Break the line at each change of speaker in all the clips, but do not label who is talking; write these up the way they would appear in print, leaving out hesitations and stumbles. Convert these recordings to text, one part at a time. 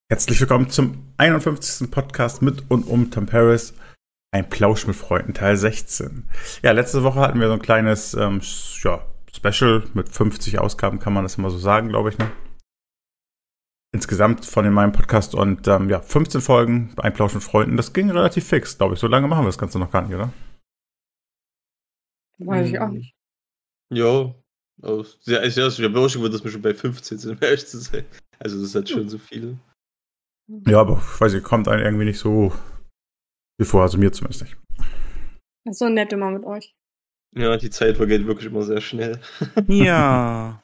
Herzlich willkommen zum 51. Podcast mit und um Tom Paris. Ein Plausch mit Freunden, Teil 16. Ja, letzte Woche hatten wir so ein kleines Special mit 50 Ausgaben, kann man das immer so sagen, glaube ich, ne? Insgesamt von in meinem Podcast und 15 Folgen, ein Plausch mit Freunden. Das ging relativ fix, glaube ich. So lange machen wir das Ganze noch gar nicht, oder?
Weiß ich auch nicht.
Ja, ich habe auch schon gewundert, dass wir schon bei 15 sind, um ehrlich zu sein. Also das ist halt schon so viel.
Ja, aber ich weiß nicht, kommt einem irgendwie nicht so wie vor, also mir zumindest nicht.
Das ist so nett immer mit euch.
Ja, die Zeit vergeht wirklich immer sehr schnell.
Ja.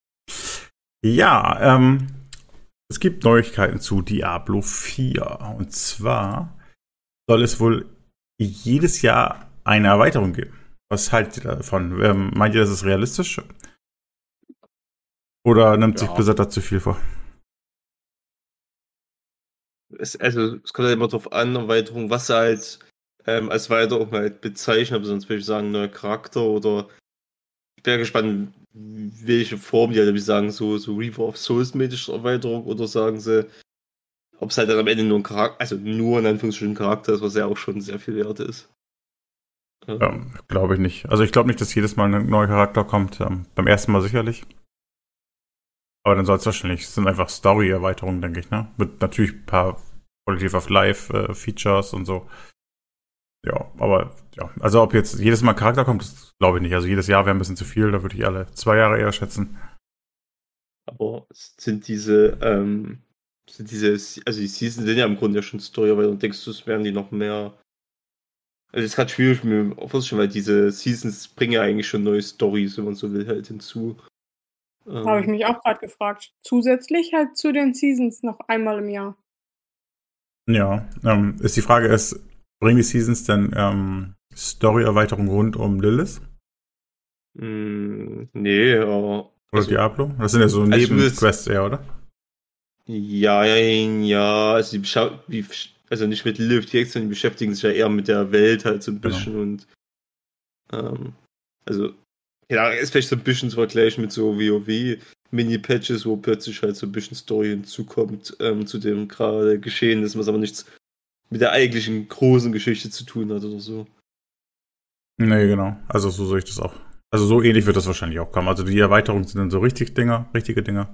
Ja, es gibt Neuigkeiten zu Diablo 4. Und zwar soll es wohl jedes Jahr eine Erweiterung geben. Was haltet ihr davon? Meint ihr, das ist realistisch? Oder nimmt sich Blizzard da zu viel vor?
Es kommt halt immer drauf an, Erweiterung, was sie halt als Erweiterung halt bezeichnen, aber sonst würde ich sagen, neuer Charakter oder ich bin ja gespannt, welche Form die halt, wie sagen, so Reaper of Souls-mäßige Erweiterung oder sagen sie, ob es halt dann am Ende nur ein Charakter, also nur in Anführungsstrichen Charakter ist, was ja auch schon sehr viel wert ist.
Glaube ich nicht. Also ich glaube nicht, dass jedes Mal ein neuer Charakter kommt. Beim ersten Mal sicherlich. Aber dann soll es wahrscheinlich, es sind einfach Story-Erweiterungen, denke ich, ne? Mit natürlich ein paar Quality of Life Features und so. Ja, aber ja, also ob jetzt jedes Mal ein Charakter kommt, das glaube ich nicht. Also jedes Jahr wäre ein bisschen zu viel, da würde ich alle 2 Jahre eher schätzen.
Aber sind diese, also die Seasons sind ja im Grunde ja schon Story, weil denkst du, es werden die noch mehr. Also es ist gerade schwierig mir vorzustellen, weil diese Seasons bringen ja eigentlich schon neue Stories, wenn man so will, halt hinzu.
Habe ich mich auch gerade gefragt. Zusätzlich halt zu den Seasons noch einmal im Jahr.
Ja, ist die Frage bringen die Seasons denn Story-Erweiterung rund um Lilith?
Nee, aber.
Oder Diablo? Das sind ja so Nebenquests eher, oder?
Ja, also also nicht mit Lilith direkt, sondern die beschäftigen sich ja eher mit der Welt halt so ein bisschen und also ja, ist vielleicht so ein bisschen zu vergleichen mit so WoW-Mini-Patches, wo plötzlich halt so ein bisschen Story hinzukommt zu dem gerade Geschehen ist, was aber nichts mit der eigentlichen großen Geschichte zu tun hat oder so.
Nee, genau. Also so sehe ich das auch. Also so ähnlich wird das wahrscheinlich auch kommen. Also die Erweiterungen sind dann so richtige Dinger.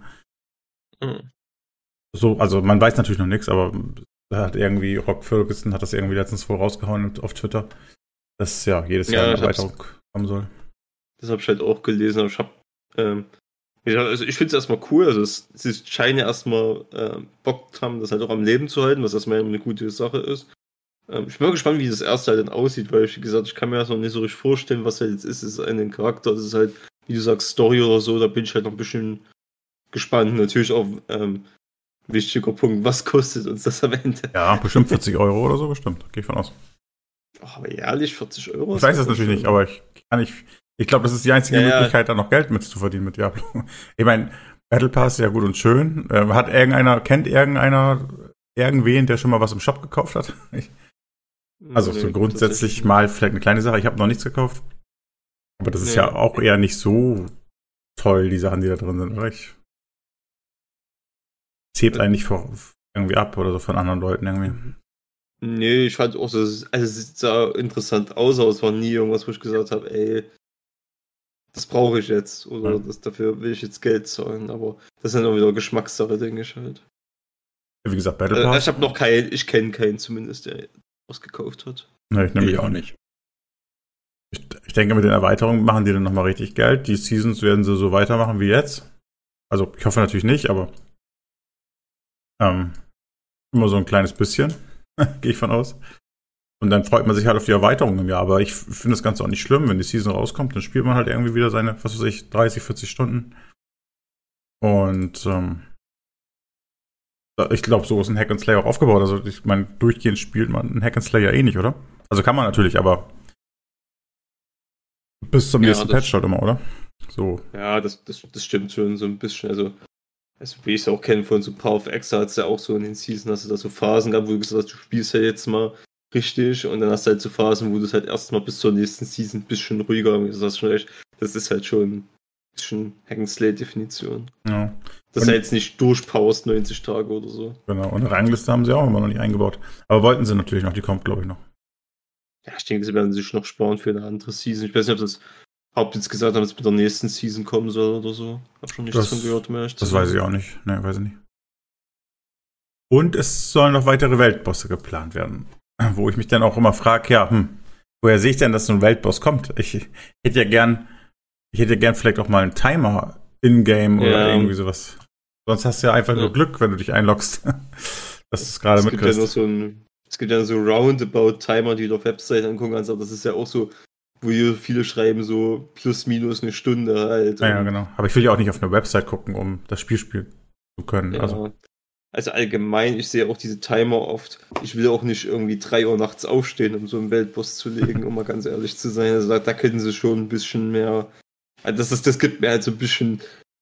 So, also man weiß natürlich noch nichts, aber da hat irgendwie Rock Ferguson hat das irgendwie letztens wohl rausgehauen auf Twitter, dass ja jedes Jahr eine Erweiterung kommen soll.
Das habe ich halt auch gelesen, aber ich finde es erstmal cool, also sie scheinen ja erstmal Bock haben, das halt auch am Leben zu halten, was erstmal eine gute Sache ist. Ich bin mal gespannt, wie das erste halt dann aussieht, weil wie gesagt, ich kann mir das noch nicht so richtig vorstellen, was halt jetzt ist. Es ist ein Charakter, das ist halt, wie du sagst, Story oder so, da bin ich halt noch ein bisschen gespannt. Natürlich auch wichtiger Punkt, was kostet uns das am Ende?
Ja, bestimmt 40 Euro oder so, bestimmt. Gehe ich von aus.
Aber ehrlich, 40 Euro?
Ich weiß das natürlich nicht, aber ich glaube, das ist die einzige Möglichkeit, da noch Geld mit zu verdienen mit Diablo. Ich meine, Battle Pass ist ja gut und schön. Kennt irgendeiner irgendwen, der schon mal was im Shop gekauft hat? Also so grundsätzlich mal vielleicht eine kleine Sache. Ich habe noch nichts gekauft. Aber das ist ja auch eher nicht so toll, die Sachen, die da drin sind, oder? Es hebt eigentlich irgendwie ab oder so von anderen Leuten irgendwie.
Nee, ich fand auch so, es sah interessant aus, aber es war nie irgendwas, wo ich gesagt habe, ey, das brauche ich jetzt oder dafür will ich jetzt Geld zahlen, aber das ist dann auch wieder Geschmackssache, denke ich halt.
Wie gesagt, Battle Pass.
Ich kenne keinen zumindest, der was gekauft hat.
Nee, ich nämlich auch nicht. Ich denke, mit den Erweiterungen machen die dann nochmal richtig Geld. Die Seasons werden sie so weitermachen wie jetzt. Also, ich hoffe natürlich nicht, aber immer so ein kleines bisschen, gehe ich von aus. Und dann freut man sich halt auf die Erweiterung im Jahr. Aber ich finde das Ganze auch nicht schlimm, wenn die Season rauskommt, dann spielt man halt irgendwie wieder seine, 30, 40 Stunden. Und ich glaube, so ist ein Hack and Slay auch aufgebaut. Also ich meine, durchgehend spielt man einen Hack and Slay ja eh nicht, oder? Also kann man natürlich, aber bis zum nächsten Patch halt immer, oder? So.
Ja, das stimmt schon so ein bisschen. Also wie ich es auch kenne von so Power of X, hat es ja auch so in den Season, hast du da so Phasen gehabt, wo du gesagt hast, du spielst ja jetzt mal richtig und dann hast du halt so Phasen, wo du es halt erstmal bis zur nächsten Season ein bisschen ruhiger, das hast schon recht, das ist halt schon bisschen Hack-and-Slay-Definition.
Ja.
Dass er jetzt nicht durchpowerst 90 Tage oder so.
Genau, und eine Rangliste haben sie auch immer noch nicht eingebaut. Aber wollten sie natürlich noch, die kommt, glaube ich, noch.
Ja, ich denke, sie werden sich noch sparen für eine andere Season. Ich weiß nicht, ob das Haupt jetzt gesagt haben, dass es mit der nächsten Season kommen soll oder so. Hab schon nichts von gehört mehr.
Das weiß ich auch nicht. Ne, weiß ich nicht. Und es sollen noch weitere Weltbosse geplant werden. Wo ich mich dann auch immer frage, woher sehe ich denn, dass so ein Weltboss kommt? Ich hätte ja gern vielleicht auch mal einen Timer in-game oder irgendwie sowas. Sonst hast du ja einfach nur Glück, wenn du dich einloggst. dass du es gerade mitkriegst.
Es gibt ja so Roundabout-Timer, die du auf Webseiten angucken kannst, aber das ist ja auch so, wo hier viele schreiben, so plus minus eine Stunde halt.
Ja, genau. Aber ich will ja auch nicht auf eine Website gucken, um das Spiel spielen zu können.
Ja.
Also
allgemein, ich sehe auch diese Timer oft. Ich will auch nicht irgendwie 3 Uhr nachts aufstehen, um so einen Weltboss zu legen, um mal ganz ehrlich zu sein. Also da können sie schon ein bisschen mehr. Also das gibt mir halt so ein bisschen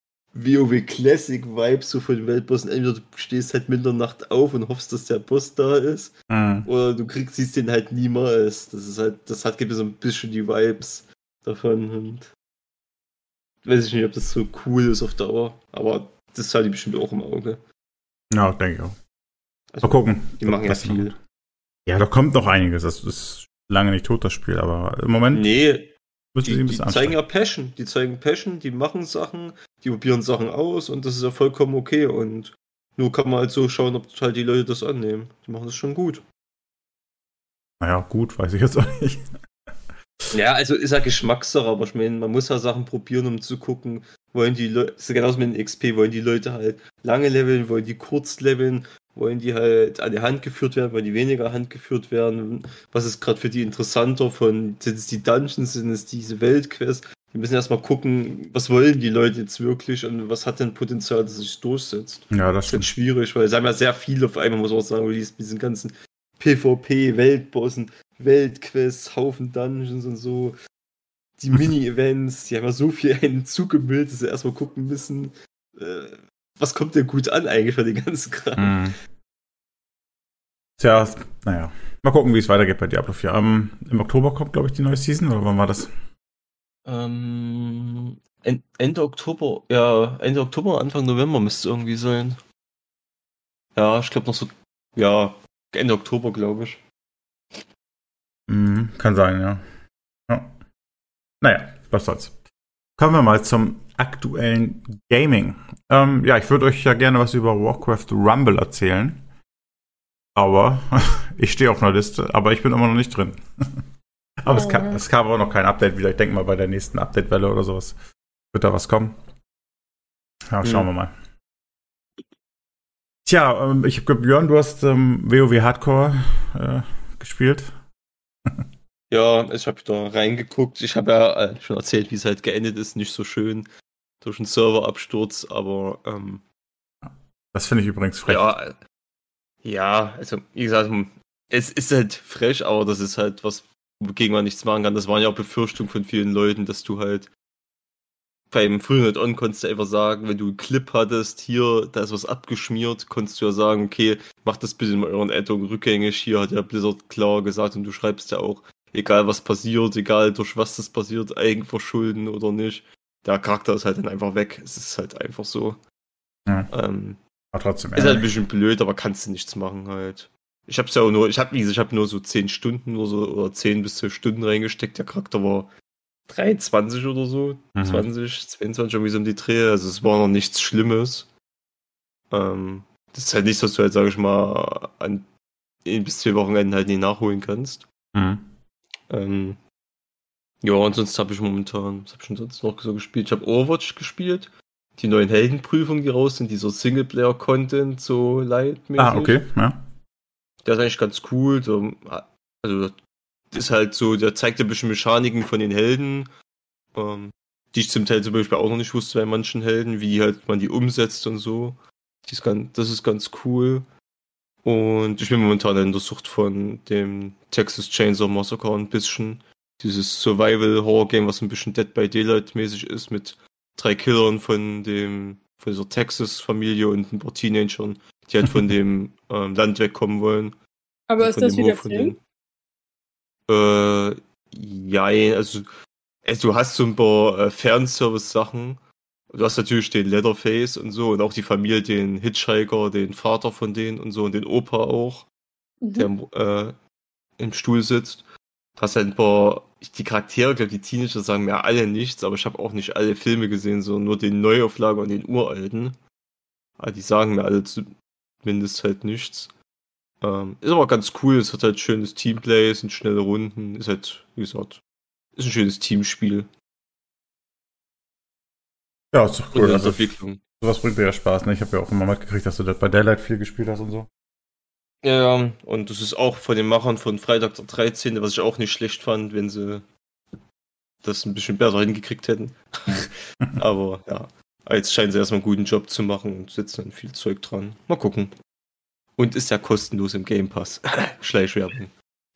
WoW Classic Vibes so von den Weltbossen. Entweder du stehst halt Mitternacht auf und hoffst, dass der Boss da ist, oder du siehst den halt niemals. Gibt mir so ein bisschen die Vibes davon. Und weiß ich nicht, ob das so cool ist auf Dauer, aber das hatte ich bestimmt auch im Auge.
Ja, denke ich auch.
Also,
mal gucken.
Die machen ja viel.
Ja, da kommt noch einiges. Das ist lange nicht tot, das Spiel, aber im Moment.
Nee, die zeigen ja Passion. Die zeigen Passion, die machen Sachen, die probieren Sachen aus und das ist ja vollkommen okay. Und nur kann man halt so schauen, ob halt die Leute das annehmen. Die machen das schon gut.
Naja, gut, weiß ich jetzt auch nicht.
Ja, also ist ja Geschmackssache, aber ich meine, man muss ja Sachen probieren, um zu gucken, wollen die Leute, das ist genauso mit den XP, wollen die Leute halt lange leveln, wollen die kurz leveln, wollen die halt an die Hand geführt werden, wollen die weniger Hand geführt werden, was ist gerade für die interessanter sind es die Dungeons, sind es diese Weltquests, die müssen erstmal gucken, was wollen die Leute jetzt wirklich und was hat denn Potenzial, dass es sich durchsetzt.
Ja, das
ist schwierig, weil es haben ja sehr viele auf einmal, muss man auch sagen, mit diesen ganzen PvP, Weltbossen, Weltquests, Haufen Dungeons und so. Die Mini-Events, die haben ja so viel einen zugemüllt, dass sie erstmal gucken müssen, was kommt denn gut an eigentlich für den ganzen Kram.
Tja, naja. Mal gucken, wie es weitergeht bei Diablo 4. Im Oktober kommt, glaube ich, die neue Season, oder wann war das?
Ende Oktober, ja, Ende Oktober, Anfang November müsste es irgendwie sein. Ja, ich glaube noch so, ja, Ende Oktober, glaube ich.
Kann sein, ja. Naja, was soll's. Kommen wir mal zum aktuellen Gaming. Ja, ich würde euch ja gerne was über Warcraft Rumble erzählen. Aber ich stehe auf einer Liste, aber ich bin immer noch nicht drin. Aber es kam auch noch kein Update wieder. Ich denke mal, bei der nächsten Update-Welle oder sowas wird da was kommen. Ja, schauen wir mal. Tja, ich habe Björn, du hast WoW Hardcore gespielt.
Ja, ich habe da reingeguckt. Ich habe ja schon erzählt, wie es halt geendet ist. Nicht so schön durch einen Serverabsturz, aber
das finde ich übrigens frech.
Ja, also wie gesagt, es ist halt frech, aber das ist halt was, wogegen man nichts machen kann. Das waren ja auch Befürchtungen von vielen Leuten, dass du halt beim Frühjahr On konntest du einfach sagen, wenn du einen Clip hattest, hier, da ist was abgeschmiert, konntest du ja sagen, okay, macht das bitte in euren Addon rückgängig. Hier hat ja Blizzard klar gesagt und du schreibst ja auch, egal was passiert, egal durch was das passiert, Eigenverschulden oder nicht, der Charakter ist halt dann einfach weg. Es ist halt einfach so.
Ja. Aber trotzdem.
Ist halt ein bisschen blöd, aber kannst du nichts machen halt. Ich habe nur so 10 Stunden oder 10 bis 12 Stunden reingesteckt. Der Charakter war 23 oder so, 20, 22, irgendwie so um die Dreh. Also es war noch nichts Schlimmes. Das ist halt nichts, was du halt, sag ich mal, an 1 bis 2 Wochenenden halt nie nachholen kannst. Ja, und sonst habe ich momentan, was habe ich denn sonst noch so gespielt? Ich habe Overwatch gespielt. Die neuen Heldenprüfungen, die raus sind, dieser Singleplayer-Content, so lightmäßig.
Okay, ja.
Der ist eigentlich ganz cool. Also, ist halt so, der zeigt ein bisschen Mechaniken von den Helden, die ich zum Teil zum Beispiel auch noch nicht wusste bei manchen Helden, wie halt man die umsetzt und so. Das ist ganz cool. Und ich bin momentan in der Sucht von dem Texas Chainsaw Massacre ein bisschen. Dieses Survival-Horror-Game, was ein bisschen Dead by Daylight-mäßig ist, mit 3 Killern von dieser Texas-Familie und ein paar Teenagern, die halt von dem Land wegkommen wollen.
Aber ist das wieder Film?
Ja, also du hast so ein paar Fanservice-Sachen, Du hast natürlich den Leatherface und so und auch die Familie, den Hitchhiker, den Vater von denen und so und den Opa auch, der im Stuhl sitzt. Du hast halt ein paar, die Charaktere, ich glaube, die Teenager sagen mir alle nichts, aber ich habe auch nicht alle Filme gesehen, sondern nur den Neuauflage und den uralten. Aber die sagen mir alle zumindest halt nichts. Ist aber ganz cool, es hat halt schönes Teamplay, es sind schnelle Runden, ist halt, wie gesagt, ist ein schönes Teamspiel.
Ja, ist doch cool.
Also, Entwicklung.
Sowas bringt dir ja Spaß, ne? Ich habe ja auch immer mitgekriegt, dass du das bei Daylight viel gespielt hast und so.
Ja, und das ist auch von den Machern von Freitag der 13., was ich auch nicht schlecht fand, wenn sie das ein bisschen besser hingekriegt hätten. Aber ja, jetzt scheinen sie erstmal einen guten Job zu machen und setzen dann viel Zeug dran. Mal gucken. Und ist ja kostenlos im Game Pass. Schleichwerbung.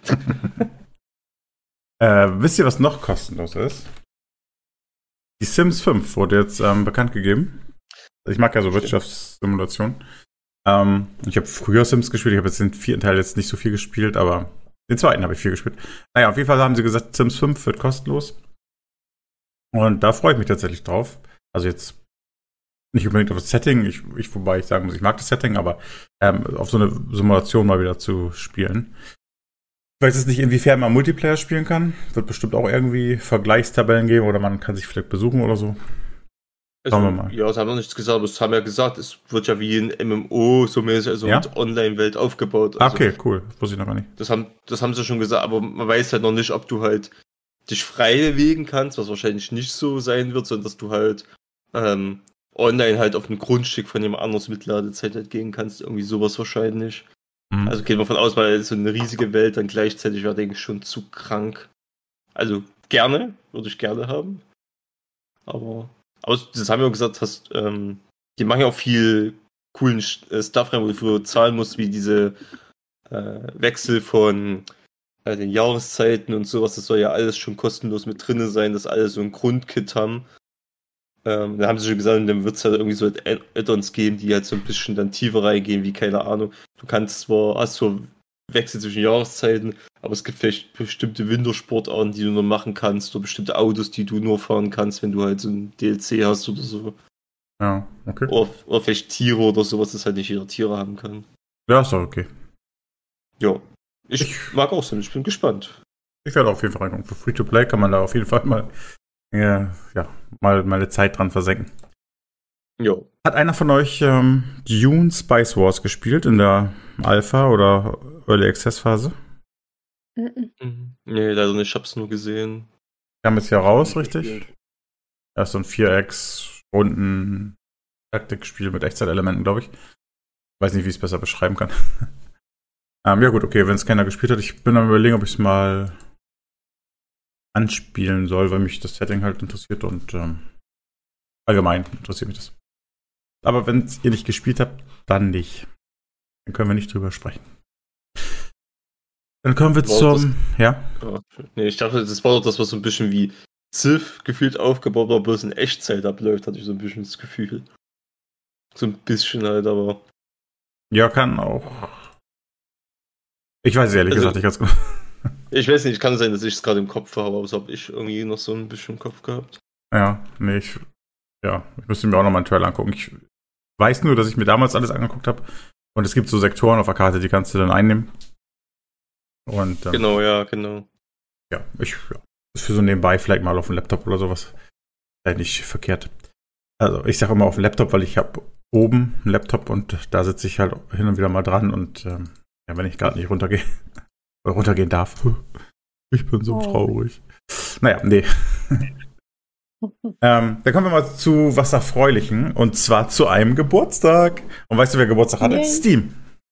Wisst ihr, was noch kostenlos ist? Die Sims 5 wurde jetzt bekannt gegeben. Ich mag ja so Wirtschaftssimulationen. Ich habe früher Sims gespielt. Ich habe jetzt den 4. Teil jetzt nicht so viel gespielt, aber den 2. habe ich viel gespielt. Naja, auf jeden Fall haben sie gesagt, Sims 5 wird kostenlos. Und da freue ich mich tatsächlich drauf. Also jetzt nicht unbedingt auf das Setting, wobei ich sagen muss, ich mag das Setting, aber auf so eine Simulation mal wieder zu spielen. Ich weiß jetzt nicht, inwiefern man Multiplayer spielen kann. Wird bestimmt auch irgendwie Vergleichstabellen geben oder man kann sich vielleicht besuchen oder so. Schauen wir mal.
Ja, sie haben noch nichts gesagt, aber es haben ja gesagt, es wird ja wie ein MMO so mäßig, also mit Online-Welt aufgebaut. Also
okay, cool. Das wusste ich noch gar nicht.
Das haben sie schon gesagt, aber man weiß halt noch nicht, ob du halt dich frei bewegen kannst, was wahrscheinlich nicht so sein wird, sondern dass du halt online halt auf ein Grundstück von jemand anderes mit Ladezeit halt gehen kannst. Irgendwie sowas wahrscheinlich. Mhm. Also geht man von aus, weil so eine riesige Welt dann gleichzeitig wäre, denke ich, schon zu krank. Also würde ich gerne haben. Aber das haben wir auch gesagt, die machen ja auch viel coolen Stuff rein, wo du zahlen musst, wie diese Wechsel von den Jahreszeiten und sowas. Das soll ja alles schon kostenlos mit drin sein, dass alle so ein Grundkit haben. Da haben sie schon gesagt, dann wird es halt irgendwie so Add-ons geben, die halt so ein bisschen dann tiefer reingehen, wie, keine Ahnung. Du hast zwar Wechsel zwischen Jahreszeiten, aber es gibt vielleicht bestimmte Wintersportarten, die du nur machen kannst, oder bestimmte Autos, die du nur fahren kannst, wenn du halt so ein DLC hast oder so.
Ja, okay.
Oder vielleicht Tiere oder sowas, dass halt nicht jeder Tiere haben kann.
Ja, ist doch okay.
Ja. Ich mag auch Sims, ich bin gespannt.
Ich werde auf jeden Fall reingucken. Für Free-to-Play kann man da auf jeden Fall mal eine Zeit dran versenken.
Jo.
Hat einer von euch Dune Spice Wars gespielt in der Alpha oder Early Access Phase?
Nee, leider nicht. Ich hab's nur gesehen.
Kam jetzt ja raus, richtig? Ja, so ein 4X-Runden-Taktikspiel mit Echteitelementen, glaube ich. Weiß nicht, wie ich es besser beschreiben kann. Ja gut, okay, wenn es keiner gespielt hat. Ich bin am Überlegen, ob ich es mal anspielen soll, weil mich das Setting halt interessiert und allgemein interessiert mich das. Aber wenn ihr nicht gespielt habt, dann nicht. Dann können wir nicht drüber sprechen. Dann kommen wir zum...
Nee, ich dachte, das war doch das, was so ein bisschen wie Civ gefühlt aufgebaut war, bloß in Echtzeit abläuft, hatte ich so ein bisschen das Gefühl. So ein bisschen halt, aber...
Ja, kann auch... Ich weiß es ehrlich gesagt nicht ganz genau.
Ich weiß nicht, kann sein, dass ich es gerade im Kopf habe, aber das habe ich irgendwie noch so ein bisschen im Kopf gehabt.
Ja, nee, ich müsste mir auch noch mal einen Trailer angucken. Ich weiß nur, dass ich mir damals alles angeguckt habe und es gibt so Sektoren auf der Karte, die kannst du dann einnehmen. Und
genau.
Ja, ist für so nebenbei vielleicht mal auf dem Laptop oder sowas. Vielleicht nicht verkehrt. Also ich sage immer auf dem Laptop, weil ich habe oben einen Laptop und da sitze ich halt hin und wieder mal dran und wenn ich gerade nicht runtergehe oder runtergehen darf. Ich bin so traurig. Naja, nee. Dann kommen wir mal zu was Erfreulichen und zwar zu einem Geburtstag. Und weißt du, wer Geburtstag hatte? Steam.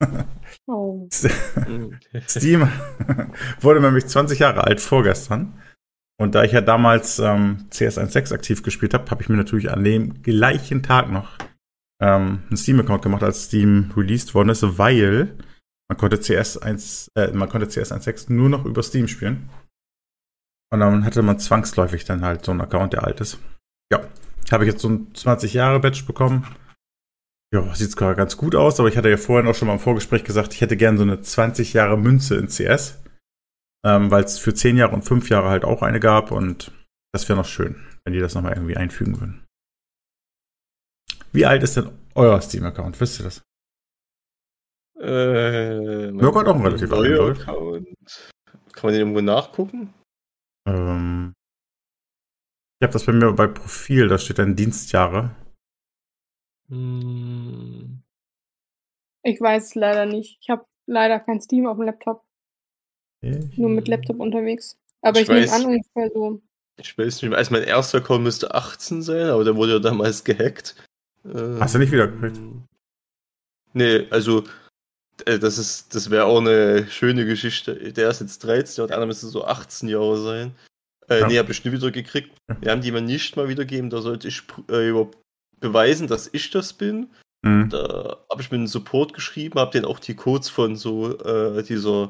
Steam wurde nämlich 20 Jahre alt vorgestern. Und da ich ja damals CS 1.6 aktiv gespielt habe, habe ich mir natürlich an dem gleichen Tag noch einen Steam-Account gemacht, als Steam released worden ist, weil man konnte CS 1.6 nur noch über Steam spielen. Und dann hatte man zwangsläufig dann halt so einen Account, der alt ist. Ja, habe ich jetzt so ein 20-Jahre-Badge bekommen. Ja, sieht zwar ganz gut aus, aber ich hatte ja vorhin auch schon mal im Vorgespräch gesagt, ich hätte gern so eine 20-Jahre-Münze in CS. Weil es für 10 Jahre und 5 Jahre halt auch eine gab und das wäre noch schön, wenn die das nochmal irgendwie einfügen würden. Wie alt ist denn euer Steam-Account? Wisst ihr das? Mirko hat auch einen relativ alten
Account. Kann man den irgendwo nachgucken?
Ich habe das bei mir bei Profil, da steht dann Dienstjahre.
Ich weiß es leider nicht. Ich habe leider kein Steam auf dem Laptop. Nur mit Laptop unterwegs. Aber ich nehme an, ungefähr so.
Ich weiß nicht mehr. Also mein erster Account müsste 18 sein, aber der wurde ja damals gehackt.
Hast du nicht wieder gekriegt?
Nee, also das wäre auch eine schöne Geschichte. Der ist jetzt 13, und der andere müsste so 18 Jahre sein. Nee, habe ich nie wieder gekriegt. Wir haben die mal nicht mal wiedergegeben, da sollte ich beweisen, dass ich das bin. Da habe ich mit einem Support geschrieben, habe denen auch die Codes von so dieser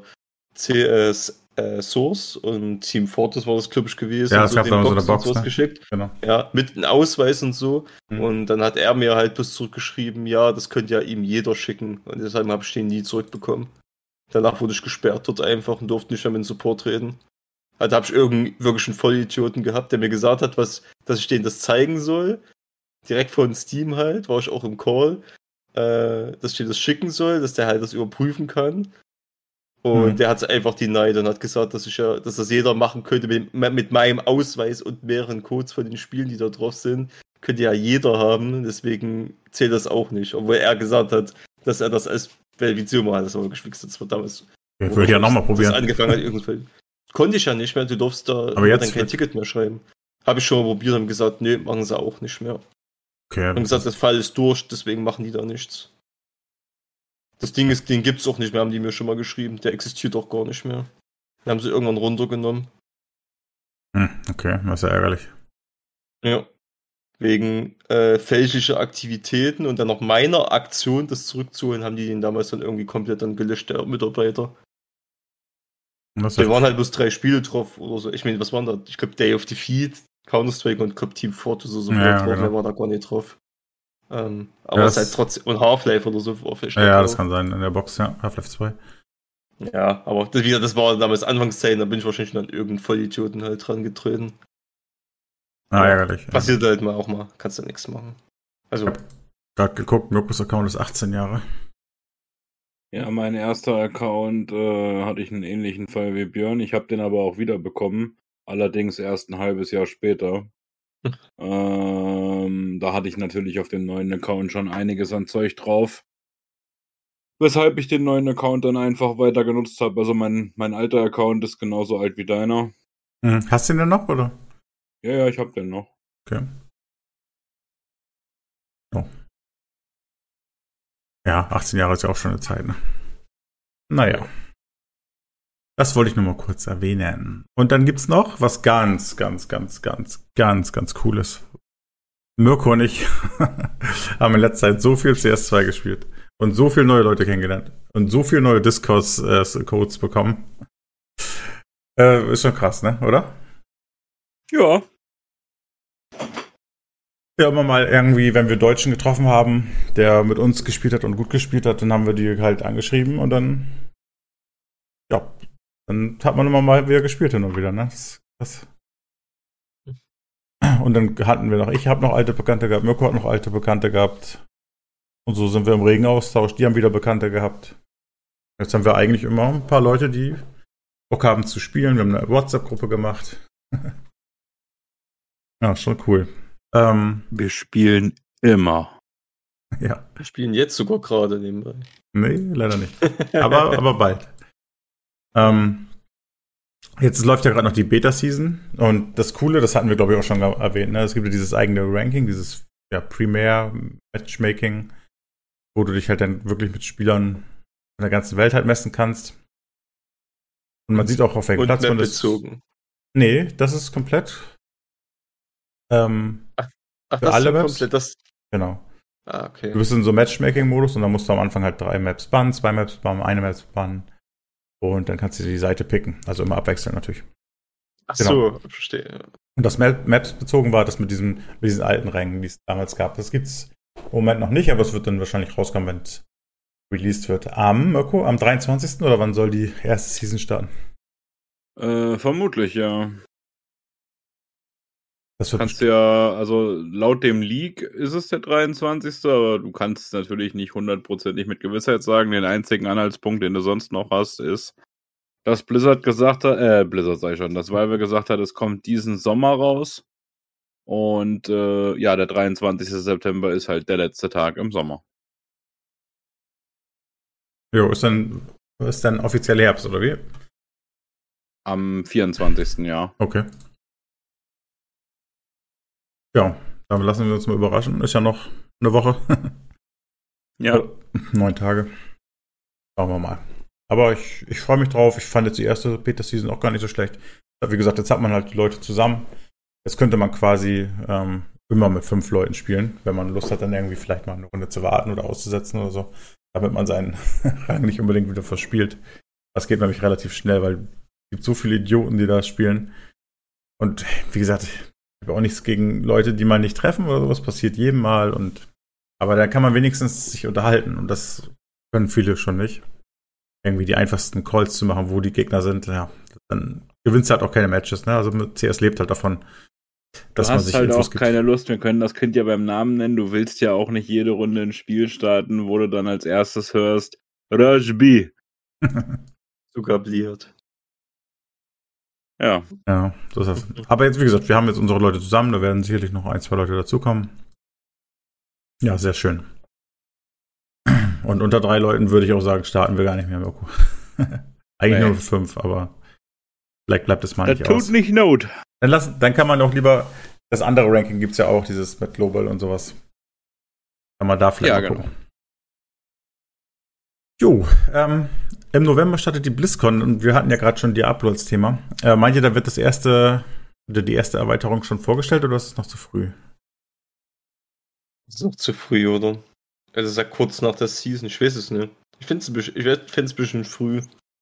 Source und Team Fortress war das, glaube ich, gewesen.
Ja, das gab da so eine Box,
ne? Geschickt.
Genau.
Ja, mit einem Ausweis und so. Und dann hat er mir halt bloß zurückgeschrieben, ja, das könnte ja ihm jeder schicken. Und deshalb habe ich den nie zurückbekommen. Danach wurde ich gesperrt dort einfach und durfte nicht mehr mit dem Support reden. Also habe ich wirklich einen Vollidioten gehabt, der mir gesagt hat, dass ich denen das zeigen soll. Direkt von Steam halt, war ich auch im Call, dass ich dir das schicken soll, dass der halt das überprüfen kann. Und der hat es einfach denied und hat gesagt, dass das jeder machen könnte mit meinem Ausweis und mehreren Codes von den Spielen, die da drauf sind. Könnte ja jeder haben, deswegen zählt das auch nicht. Obwohl er gesagt hat, dass er das als Verifizierung hat, das aber geschwixt hat. Das war damals.
Ja, würde ich ja nochmal probieren.
Das angefangen hat irgendwie. Konnte ich ja nicht mehr, du durfst da dann kein Ticket mehr schreiben. Habe ich schon mal probiert und gesagt, nee, machen sie auch nicht mehr.
Okay.
Und gesagt, das Fall ist durch, deswegen machen die da nichts. Das Ding ist, den gibt's auch nicht mehr, haben die mir schon mal geschrieben. Der existiert auch gar nicht mehr. Den haben sie irgendwann runtergenommen.
Okay, das ist ja ärgerlich.
Ja. Wegen fälschlicher Aktivitäten und dann noch meiner Aktion, das zurückzuholen, haben die den damals dann irgendwie komplett dann gelöscht, der Mitarbeiter. Da waren halt bloß 3 Spiele drauf oder so. Ich meine, was waren da? Ich glaube, Day of Defeat, Counter-Strike und Team Fortress oder so drauf. Genau. Wer war da gar nicht drauf? Aber es ist halt trotzdem. Und Half-Life oder so.
Ja, das kann sein in der Box, ja. Half-Life 2.
Ja, aber das war damals Anfangszeit, da bin ich wahrscheinlich dann irgendeinen Vollidioten halt dran getreten.
Ärgerlich.
Passiert halt mal auch mal. Kannst du ja nichts machen. Also.
Gerade geguckt, Mirkus Account ist 18 Jahre.
Ja, mein erster Account hatte ich einen ähnlichen Fall wie Björn. Ich habe den aber auch wiederbekommen. Allerdings erst ein halbes Jahr später. Da hatte ich natürlich auf dem neuen Account schon einiges an Zeug drauf. Weshalb ich den neuen Account dann einfach weiter genutzt habe. Also mein alter Account ist genauso alt wie deiner.
Hast du den denn noch, oder?
Ja, ich hab den noch.
Okay. Oh. Ja, 18 Jahre ist ja auch schon eine Zeit, ne? Naja. Das wollte ich nur mal kurz erwähnen. Und dann gibt's noch was ganz Cooles. Mirko und ich haben in letzter Zeit so viel CS2 gespielt und so viele neue Leute kennengelernt und so viele neue Discord-Codes bekommen. Ist schon krass, ne? Oder?
Ja.
Ja, immer mal irgendwie, wenn wir Deutschen getroffen haben, der mit uns gespielt hat und gut gespielt hat, dann haben wir die halt angeschrieben und dann dann hat man immer mal wieder gespielt hin und wieder, ne? Das. Und dann hatten wir ich habe noch alte Bekannte gehabt, Mirko hat noch alte Bekannte gehabt. Und so sind wir im regen Austausch, die haben wieder Bekannte gehabt. Jetzt haben wir eigentlich immer ein paar Leute, die Bock haben zu spielen. Wir haben eine WhatsApp-Gruppe gemacht. Ja, schon cool.
Wir spielen immer.
Ja.
Wir spielen jetzt sogar gerade nebenbei.
Nee, leider nicht. aber bald. Jetzt läuft ja gerade noch die Beta-Season und das Coole, das hatten wir glaube ich auch schon erwähnt, ne? Es gibt ja dieses eigene Ranking, dieses Primär-Matchmaking, wo du dich halt dann wirklich mit Spielern von der ganzen Welt halt messen kannst. Und man sieht auch, auf welchem Platz man das...
bezogen.
Nee, das ist komplett für
das
alle
ist
Maps.
Komplett das...
Genau.
Ah, okay.
Du bist in so Matchmaking-Modus und dann musst du am Anfang halt 3 Maps bannen, 2 Maps bannen, 1 Maps bannen. Und dann kannst du die Seite picken. Also immer abwechseln natürlich.
Ach so, verstehe.
Und das Maps bezogen war das mit diesen alten Rängen, die es damals gab. Das gibt's im Moment noch nicht, aber es wird dann wahrscheinlich rauskommen, wenn es released wird. Mirko, am 23. oder wann soll die erste Season starten?
Vermutlich, ja.
Das wird
kannst ja, also laut dem Leak ist es der 23., aber du kannst natürlich nicht 100% mit Gewissheit sagen. Den einzigen Anhaltspunkt, den du sonst noch hast, ist, dass Blizzard gesagt hat, Blizzard sag ich schon, dass Valve gesagt hat, es kommt diesen Sommer raus. Und ja, der 23. September ist halt der letzte Tag im Sommer.
Jo, ist dann offiziell Herbst, oder wie?
Am 24. Ja.
Okay. Ja, dann lassen wir uns mal überraschen. Ist ja noch eine Woche.
Ja.
9 Tage. Schauen wir mal. Aber ich freue mich drauf. Ich fand jetzt die erste Beta-Season auch gar nicht so schlecht. Wie gesagt, jetzt hat man halt die Leute zusammen. Jetzt könnte man quasi immer mit 5 Leuten spielen, wenn man Lust hat, dann irgendwie vielleicht mal eine Runde zu warten oder auszusetzen oder so, damit man seinen Rang nicht unbedingt wieder verspielt. Das geht nämlich relativ schnell, weil es gibt so viele Idioten, die da spielen. Und wie gesagt, ich habe auch nichts gegen Leute, die man nicht treffen oder sowas, passiert jedem Mal. Aber da kann man wenigstens sich unterhalten und das können viele schon nicht. Irgendwie die einfachsten Calls zu machen, wo die Gegner sind, ja, dann gewinnst du halt auch keine Matches, ne? Also CS lebt halt davon, dass man sich
halt
Infos
auch
gibt.
keine Lust, wir können das Kind ja beim Namen nennen, du willst ja auch nicht jede Runde ein Spiel starten, wo du dann als erstes hörst, Rajbi.
Sugabliert.
Ja.
Ja, so ist das. Aber jetzt, wie gesagt, wir haben jetzt unsere Leute zusammen, da werden sicherlich noch 1, 2 Leute dazukommen. Ja, sehr schön. Und unter 3 Leuten würde ich auch sagen, starten wir gar nicht mehr, Mirko. Eigentlich nur 5, aber vielleicht bleibt es mal
Das
nicht aus.
tut nicht Not.
Dann kann man auch lieber, das andere Ranking gibt es ja auch, dieses mit Global und sowas. Kann man da vielleicht mal gucken. Jo, im November startet die BlizzCon und wir hatten ja gerade schon Diablo als Thema. Meint ihr, da wird die erste Erweiterung schon vorgestellt oder ist es noch zu früh?
Das ist noch zu früh, oder? Also, es ist ja kurz nach der Season, ich weiß es nicht. Ich fände es ein bisschen früh.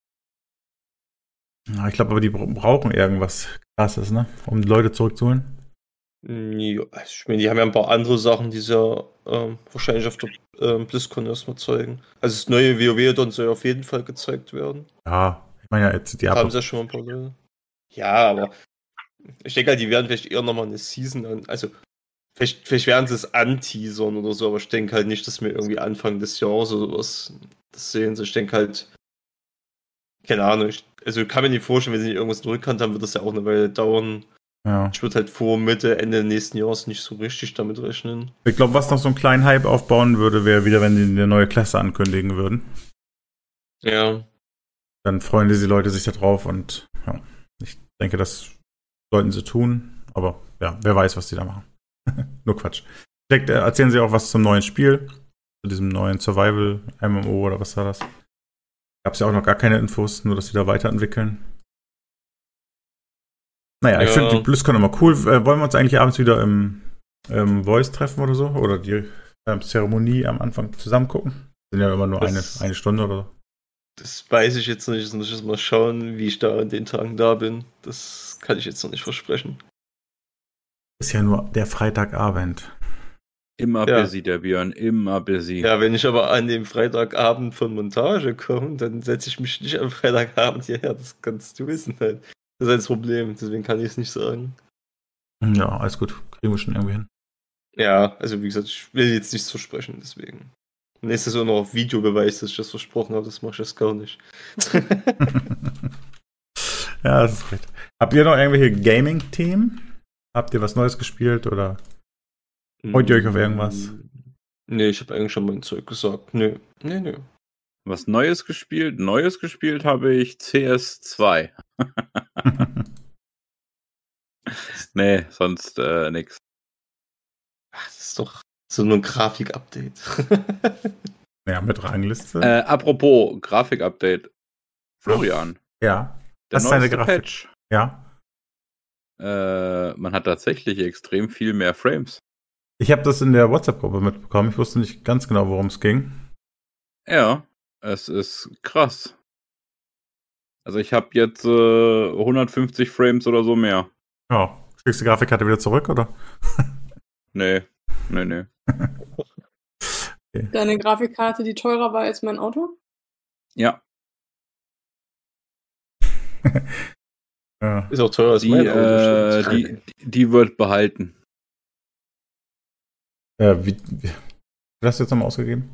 Ja, ich glaube aber, die brauchen irgendwas Krasses, ne? Um die Leute zurückzuholen.
Ja, also ich meine, die haben ja ein paar andere Sachen, die sie ja wahrscheinlich auf der BlizzCon erstmal zeigen. Also das neue WoW soll auf jeden Fall gezeigt werden.
Ja, ich meine ja jetzt die
Haben sie ja schon mal ein paar Leute. Ja, aber ich denke halt, die werden vielleicht eher nochmal eine Season an. Also, vielleicht werden sie es anteasern oder so, aber ich denke halt nicht, dass wir irgendwie Anfang des Jahres oder sowas das sehen. Ich denke halt, keine Ahnung, ich kann mir nicht vorstellen, wenn sie nicht irgendwas in der Rückhand haben, wird das ja auch eine Weile dauern.
Ja.
Ich würde halt vor Mitte, Ende nächsten Jahres nicht so richtig damit rechnen.
Ich glaube, was noch so einen kleinen Hype aufbauen würde, wäre wieder, wenn sie eine neue Klasse ankündigen würden.
Ja.
Dann freuen die Leute sich da drauf und ja, ich denke, das sollten sie tun. Aber ja, wer weiß, was die da machen. Nur Quatsch. Vielleicht erzählen sie auch was zum neuen Spiel, zu diesem neuen Survival-MMO oder was war das? Gab es ja auch noch gar keine Infos, nur dass sie da weiterentwickeln. Naja, ich finde die BlizzCon immer cool. Wollen wir uns eigentlich abends wieder im Voice treffen oder so? Oder die Zeremonie am Anfang zusammen gucken? Sind ja immer nur eine Stunde oder so.
Das weiß ich jetzt nicht. Jetzt muss ich mal schauen, wie ich da an den Tagen da bin. Das kann ich jetzt noch nicht versprechen.
Ist ja nur der Freitagabend.
Immer busy, der Björn, immer busy.
Ja, wenn ich aber an dem Freitagabend von Montage komme, dann setze ich mich nicht am Freitagabend hierher. Das kannst du wissen halt. Das ist ein Problem, deswegen kann ich es nicht sagen.
Ja, alles gut. Kriegen wir schon irgendwie hin.
Ja, also wie gesagt, ich will jetzt nichts versprechen, deswegen. Nächstes Jahr noch auf Videobeweis, dass ich das versprochen habe, das mache ich jetzt gar nicht.
Ja, das ist recht. Habt ihr noch irgendwelche Gaming-Themen? Habt ihr was Neues gespielt oder freut ihr euch auf irgendwas?
Nee, ich habe eigentlich schon mein Zeug gesagt. Nee.
Was Neues gespielt? Neues gespielt habe ich CS2. Nee, sonst nix.
Ach, das ist doch so nur ein Grafik-Update.
Ja, mit Rangliste.
Apropos Grafik-Update. Florian.
Ja.
Der
das ist deine
neueste
Grafik.
Patch.
Ja.
Man hat tatsächlich extrem viel mehr Frames.
Ich habe das in der WhatsApp-Gruppe mitbekommen. Ich wusste nicht ganz genau, worum es ging.
Ja, es ist krass. Also ich habe jetzt 150 Frames oder so mehr.
Ja. Schickst du die Grafikkarte wieder zurück, oder?
Nee.
Okay. Deine Grafikkarte, die teurer war als mein Auto?
Ja.
Ja.
Ist auch teurer als mein Auto.
Die wird behalten.
Wie hast du jetzt nochmal ausgegeben?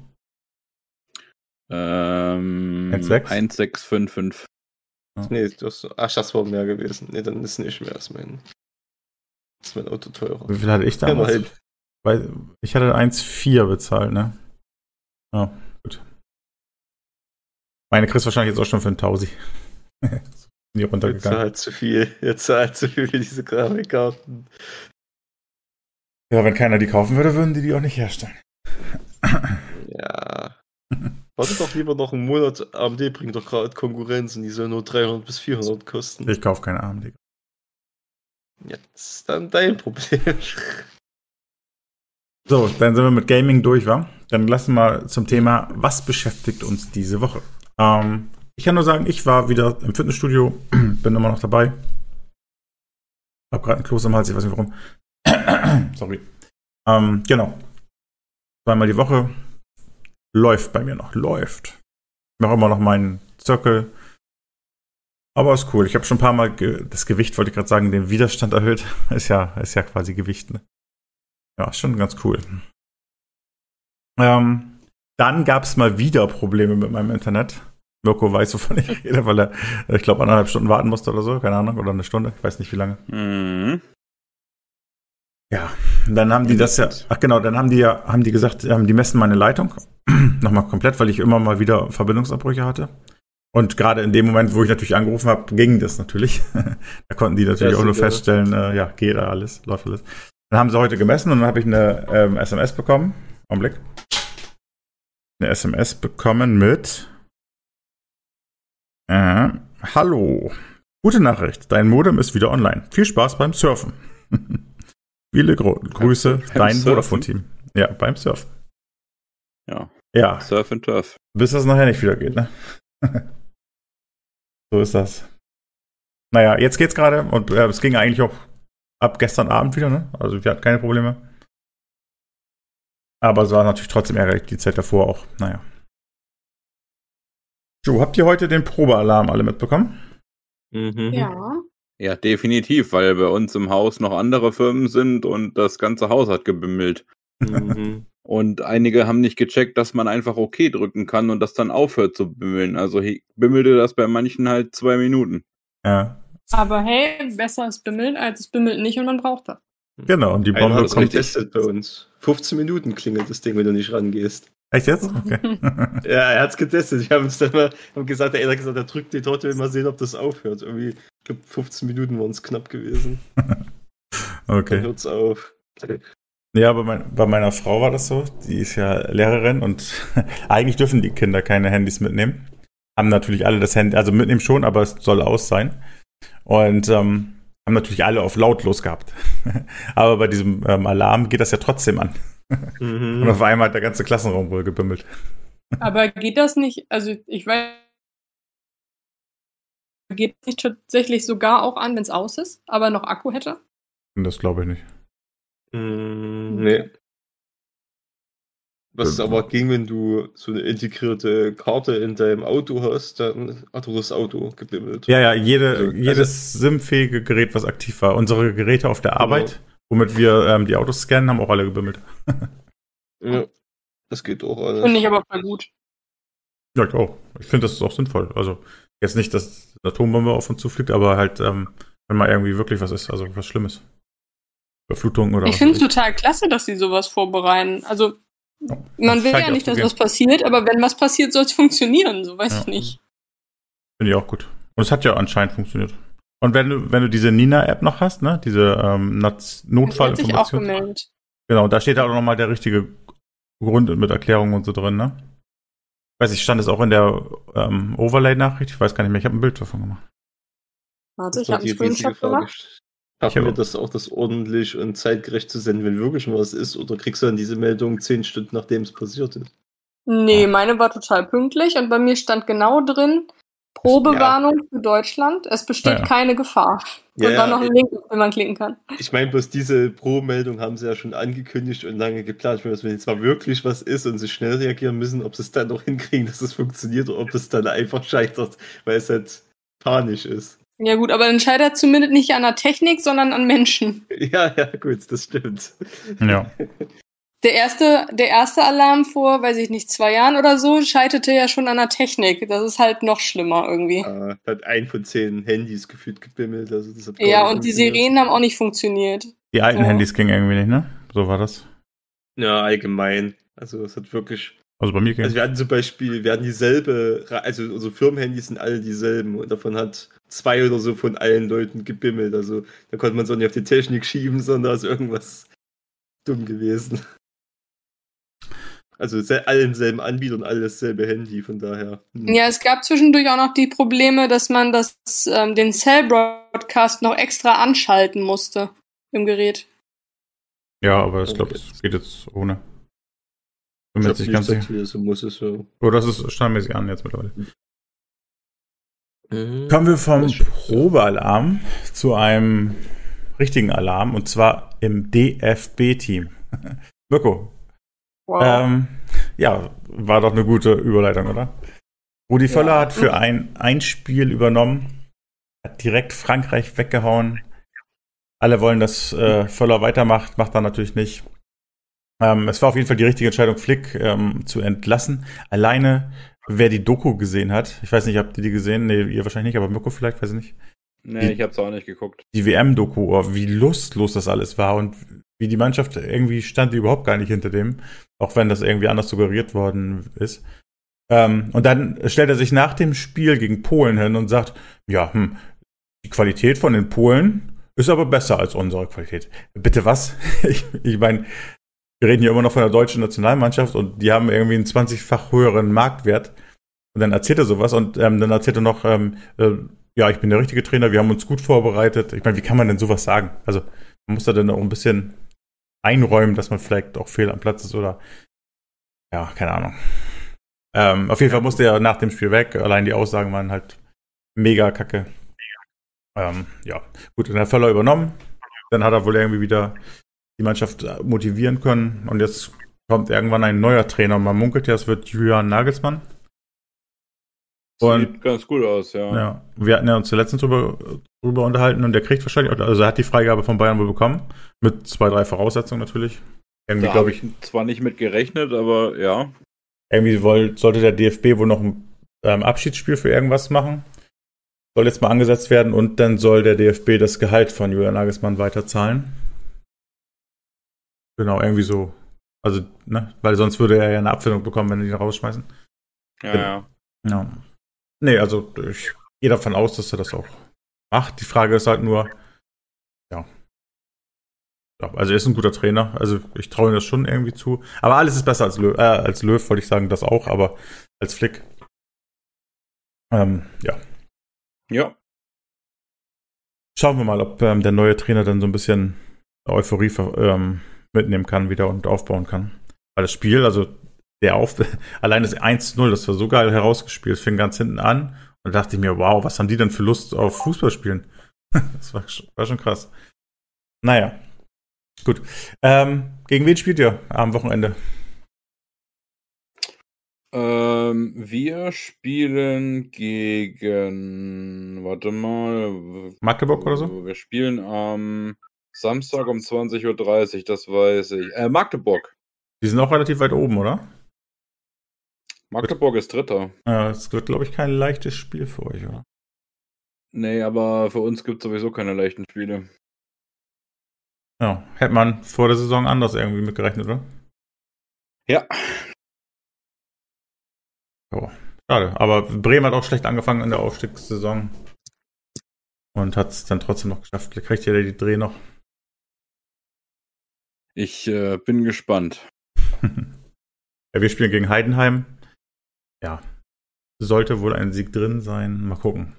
1655.
Nee, das war mehr gewesen. Nee, dann ist nicht mehr als mein Auto teurer.
Wie viel hatte ich damals? Weil ich hatte 1,4 bezahlt, ne? Ja, gut. Meine kriegst wahrscheinlich jetzt auch schon für 1.000. Die runtergegangen.
Jetzt zahlt zu viel für diese Grafikkarten.
Ja, wenn keiner die kaufen würde, würden die auch nicht herstellen.
Ja. Warte doch lieber noch einen Monat. AMD bringt doch gerade Konkurrenz und die sollen nur 300 bis 400 kosten.
Ich kaufe keine AMD.
Jetzt dann dein Problem.
So, dann sind wir mit Gaming durch, wa? Dann lassen wir zum Thema, was beschäftigt uns diese Woche? Ich kann nur sagen, ich war wieder im Fitnessstudio, bin immer noch dabei. Hab gerade ein Kloß im Hals, ich weiß nicht warum. Sorry. Genau. Zweimal die Woche. Läuft bei mir noch. Läuft. Ich mache immer noch meinen Zirkel. Aber ist cool. Ich habe schon ein paar Mal das Gewicht, wollte ich gerade sagen, den Widerstand erhöht. Ist ja quasi Gewicht, ne? Ja, schon ganz cool. Dann gab es mal wieder Probleme mit meinem Internet. Mirko weiß, wovon ich rede, weil er, ich glaube, 1,5 Stunden warten musste oder so. Keine Ahnung. Oder eine Stunde. Ich weiß nicht, wie lange.
Mhm.
Ja, dann haben die das ja, dann haben die gesagt, die messen meine Leitung nochmal komplett, weil ich immer mal wieder Verbindungsabbrüche hatte. Und gerade in dem Moment, wo ich natürlich angerufen habe, ging das natürlich. Da konnten die natürlich auch nur feststellen, geht da alles, läuft alles. Dann haben sie heute gemessen und dann habe ich eine SMS bekommen. Augenblick. Eine SMS bekommen mit Hallo. Gute Nachricht, dein Modem ist wieder online. Viel Spaß beim Surfen. Viele Grüße, dein Vodafone-Team. Ja, beim Surfen. Ja.
Surf and Turf.
Bis das nachher nicht wieder geht, ne? So ist das. Naja, jetzt geht's gerade und es ging eigentlich auch ab gestern Abend wieder, ne? Also wir hatten keine Probleme. Aber es war natürlich trotzdem ärgerlich, die Zeit davor auch. Naja. So, habt ihr heute den Probealarm alle mitbekommen?
Mhm.
Ja.
Ja, definitiv, weil bei uns im Haus noch andere Firmen sind und das ganze Haus hat gebimmelt.
Mhm.
Und einige haben nicht gecheckt, dass man einfach OK drücken kann und das dann aufhört zu bimmeln. Also bimmelte das bei manchen halt 2 Minuten.
Ja.
Aber hey, besser es bimmelt, als es bimmelt nicht und man braucht das.
Genau, und die
Einmal
Bombe
hat das
kommt.
getestet bei uns. 15 Minuten klingelt das Ding, wenn du nicht rangehst.
Echt jetzt? Okay.
Ja, er hat's getestet. Ich habe uns dann mal gesagt, er drückt die Torte, will mal sehen, ob das aufhört. Irgendwie, ich glaube, 15 Minuten waren es knapp gewesen.
Okay.
Dann hört's auf.
Ja, bei meiner Frau war das so. Die ist ja Lehrerin und eigentlich dürfen die Kinder keine Handys mitnehmen. Haben natürlich alle das Handy, also mitnehmen schon, aber es soll aus sein. Und haben natürlich alle auf lautlos gehabt. Aber bei diesem Alarm geht das ja trotzdem an. Und auf einmal hat der ganze Klassenraum wohl gebimmelt.
Aber geht das nicht, also ich weiß, geht das nicht tatsächlich sogar auch an, wenn es aus ist, aber noch Akku hätte?
Das glaube ich nicht.
Nee. Was aber ging, wenn du so eine integrierte Karte in deinem Auto hast, dann hat doch das Auto gebimmelt.
Ja, jedes SIM-fähige Gerät, was aktiv war. Unsere Geräte auf der Arbeit, womit wir die Autos scannen, haben auch alle gebimmelt.
Ja, das geht auch alles.
Finde ich aber voll gut.
Ja, ich auch. Ich finde, das ist auch sinnvoll. Also jetzt nicht, dass eine Atombombe auf uns zufliegt, aber halt, wenn mal irgendwie wirklich was ist, also was Schlimmes. Überflutung oder was.
Ich finde es total klasse, dass sie sowas vorbereiten. Also man will ja nicht, dass was passiert, aber wenn was passiert, soll es funktionieren. So weiß ich nicht.
Finde ich auch gut. Und es hat ja anscheinend funktioniert. Und wenn du diese Nina-App noch hast, ne, diese Notfallinformation.
Auch gemeldet.
Genau, da steht da auch nochmal der richtige Grund mit Erklärungen und so drin, ne? Ich weiß nicht, stand es auch in der Overlay-Nachricht? Ich weiß gar nicht mehr, ich habe ein Bild davon gemacht.
Warte, ich habe einen Screenshot gemacht.
Schaffen wir das auch, das ordentlich und zeitgerecht zu senden, wenn wirklich mal was ist? Oder kriegst du dann diese Meldung 10 Stunden, nachdem es passiert ist?
Nee, meine war total pünktlich und bei mir stand genau drin, Probewarnung für Deutschland, es besteht keine Gefahr. Und dann noch ein Link, den man klicken kann.
Ich meine, bloß diese Pro-Meldung haben sie ja schon angekündigt und lange geplant. Ich meine, wenn jetzt mal wirklich was ist und sie schnell reagieren müssen, ob sie es dann noch hinkriegen, dass es funktioniert oder ob es dann einfach scheitert, weil es halt panisch ist.
Ja gut, aber dann scheitert zumindest nicht an der Technik, sondern an Menschen.
Ja, gut, das stimmt.
Ja.
Der erste Alarm vor, weiß ich nicht, 2 Jahren oder so, scheiterte ja schon an der Technik. Das ist halt noch schlimmer irgendwie.
Hat 1 von 10 Handys gefühlt gebimmelt. Also das hat
und die Sirenen haben auch nicht funktioniert.
Die alten Handys gingen irgendwie nicht, ne? So war das.
Ja, allgemein. Also es hat wirklich...
Also bei mir ging.
Also wir hatten zum Beispiel, dieselbe, also unsere Firmenhandys sind alle dieselben und davon hat 2 oder so von allen Leuten gebimmelt. Also da konnte man es auch nicht auf die Technik schieben, sondern ist irgendwas dumm gewesen. Also alle im selben Anbieter und alle dasselbe Handy, von daher.
Ja, es gab zwischendurch auch noch die Probleme, dass man den Cell-Broadcast noch extra anschalten musste im Gerät.
Ja, aber ich glaube, es geht jetzt ohne. Bin mir jetzt nicht ganz sicher.
So muss es so.
Oh, das ist standardmäßig an jetzt mittlerweile. Kommen wir vom Probealarm zu einem richtigen Alarm, und zwar im DFB-Team. Mirko.
Wow.
Ja, war doch eine gute Überleitung, oder? Rudi Völler hat für ein Spiel übernommen, hat direkt Frankreich weggehauen. Alle wollen, dass Völler weitermacht, macht er natürlich nicht. Es war auf jeden Fall die richtige Entscheidung, Flick zu entlassen. Alleine, wer die Doku gesehen hat, ich weiß nicht, habt ihr die gesehen? Nee, ihr wahrscheinlich nicht, aber Mirko vielleicht, weiß ich nicht.
Nee, ich hab's auch nicht geguckt.
Die WM-Doku, wie lustlos das alles war und wie die Mannschaft irgendwie stand, die überhaupt gar nicht hinter dem, auch wenn das irgendwie anders suggeriert worden ist. Und dann stellt er sich nach dem Spiel gegen Polen hin und sagt, ja, die Qualität von den Polen ist aber besser als unsere Qualität. Bitte was? Ich meine, wir reden hier immer noch von der deutschen Nationalmannschaft und die haben irgendwie einen 20-fach höheren Marktwert. Und dann erzählt er sowas und dann erzählt er noch, ja, ich bin der richtige Trainer, wir haben uns gut vorbereitet. Ich meine, wie kann man denn sowas sagen? Also, man muss da dann auch ein bisschen einräumen, dass man vielleicht auch fehl am Platz ist oder ja, keine Ahnung. Auf jeden Fall musste er nach dem Spiel weg. Allein die Aussagen waren halt mega kacke. Ja, gut, dann hat Völler übernommen. Dann hat er wohl irgendwie wieder die Mannschaft motivieren können. Und jetzt kommt irgendwann ein neuer Trainer. Man munkelt ja, es wird Julian Nagelsmann.
Sieht ganz gut aus, ja.
Ja. Wir hatten ja uns letztens drüber unterhalten und der kriegt wahrscheinlich, also er hat die Freigabe von Bayern wohl bekommen. Mit 2, 3 Voraussetzungen natürlich. Irgendwie,
da habe ich zwar nicht mit gerechnet, aber ja.
Irgendwie sollte der DFB wohl noch ein Abschiedsspiel für irgendwas machen. Soll jetzt mal angesetzt werden und dann soll der DFB das Gehalt von Julian Nagelsmann weiterzahlen. Genau, irgendwie so. Also, ne, weil sonst würde er ja eine Abfindung bekommen, wenn die ihn rausschmeißen.
Ja.
Nee, also ich gehe davon aus, dass er das auch macht. Die Frage ist halt nur, ja, also er ist ein guter Trainer, also ich traue ihm das schon irgendwie zu. Aber alles ist besser als Löw, wollte ich sagen, das auch, aber als Flick. Ja.
Ja.
Schauen wir mal, ob der neue Trainer dann so ein bisschen Euphorie mitnehmen kann wieder und aufbauen kann. Weil das Spiel, also allein das 1-0, das war so geil herausgespielt, fing ganz hinten an und dachte ich mir, wow, was haben die denn für Lust auf Fußballspielen? Das war schon krass. Naja, gut. Gegen wen spielt ihr am Wochenende?
Wir spielen gegen, warte mal.
Magdeburg oder so?
Wir spielen am Samstag um 20:30 Uhr, das weiß ich. Magdeburg.
Die sind auch relativ weit oben, oder?
Magdeburg ist Dritter.
Es wird, glaube ich, kein leichtes Spiel für euch, oder?
Nee, aber für uns gibt es sowieso keine leichten Spiele.
Ja, hätte man vor der Saison anders irgendwie mitgerechnet, oder?
Ja.
Oh, schade. Aber Bremen hat auch schlecht angefangen in der Aufstiegssaison. Und hat es dann trotzdem noch geschafft. Kriegt ihr die Dreh noch?
Ich bin gespannt.
Ja, wir spielen gegen Heidenheim. Ja, sollte wohl ein Sieg drin sein. Mal gucken.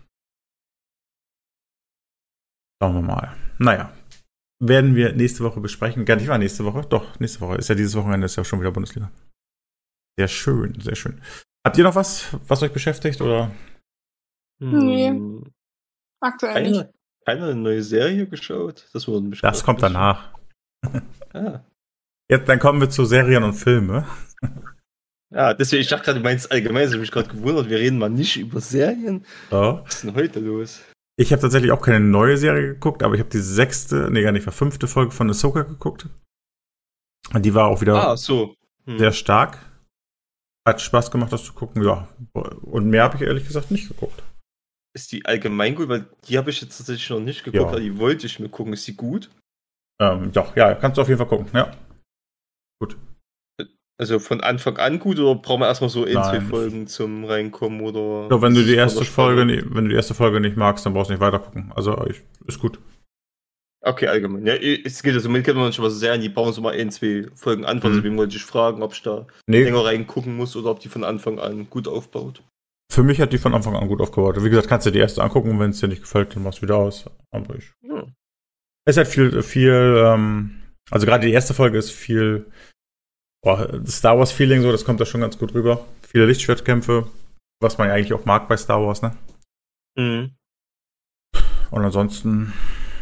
Schauen wir mal. Naja, werden wir nächste Woche besprechen. Gar nicht mal nächste Woche. Doch, nächste Woche. Ist ja dieses Wochenende, ist ja schon wieder Bundesliga. Sehr schön, sehr schön. Habt ihr noch was euch beschäftigt, oder?
Nee. Aktuell nicht.
Keine neue Serie geschaut?
Das kommt danach. Jetzt, dann kommen wir zu Serien und Filme.
Ja, deswegen, ich dachte gerade, du meinst allgemein, ich habe mich gerade gewundert, wir reden mal nicht über Serien.
Oh.
Was ist denn heute los?
Ich habe tatsächlich auch keine neue Serie geguckt, aber ich habe die 5. Folge von Ahsoka geguckt. Und die war auch wieder sehr stark. Hat Spaß gemacht, das zu gucken, ja. Und mehr habe ich ehrlich gesagt nicht geguckt.
Ist die allgemein gut? Weil die habe ich jetzt tatsächlich noch nicht geguckt, aber die wollte ich mir gucken. Ist die gut?
Doch, ja, kannst du auf jeden Fall gucken, ja. Gut.
Also von Anfang an gut oder brauchen wir erstmal so 2 Folgen zum Reinkommen oder?
Ja, wenn du die erste Folge nicht magst, dann brauchst du nicht weiter gucken. Also ist gut.
Okay, allgemein. Ja, es geht also mit kennt man schon was sehr, die bauen so mal 2 Folgen an, deswegen wollte ich fragen, ob ich da länger reingucken muss oder ob die von Anfang an gut aufbaut.
Für mich hat die von Anfang an gut aufgebaut. Wie gesagt, kannst du die erste angucken, wenn es dir nicht gefällt, dann machst du wieder aus. Aber es hat viel, also gerade die erste Folge ist viel das Star Wars Feeling so, das kommt da schon ganz gut rüber. Viele Lichtschwertkämpfe, was man ja eigentlich auch mag bei Star Wars, ne?
Mhm.
Und ansonsten,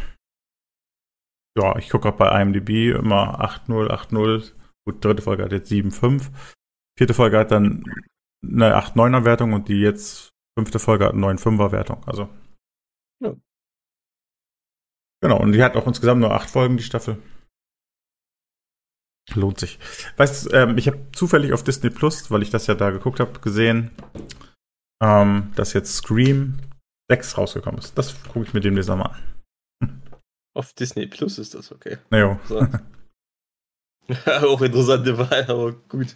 ja, ich gucke auch bei IMDb immer 8.0, 8.0. Gut, 3. Folge hat jetzt 7.5. 4. Folge hat dann eine 8.9er Wertung und die jetzt 5. Folge hat eine 9.5er Wertung. Also.
Ja.
Genau, und die hat auch insgesamt nur 8 Folgen, die Staffel. Lohnt sich. Weißt du, ich habe zufällig auf Disney Plus, weil ich das ja da geguckt habe, gesehen, dass jetzt Scream 6 rausgekommen ist. Das gucke ich mir demnächst mal an.
Auf Disney Plus ist das okay.
Ja.
So. Auch interessante Wahl, aber gut.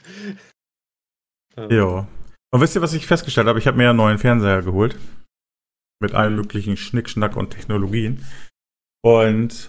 Ja. Und wisst ihr, was ich festgestellt habe? Ich habe mir ja einen neuen Fernseher geholt. Mit allen möglichen Schnickschnack und Technologien. Und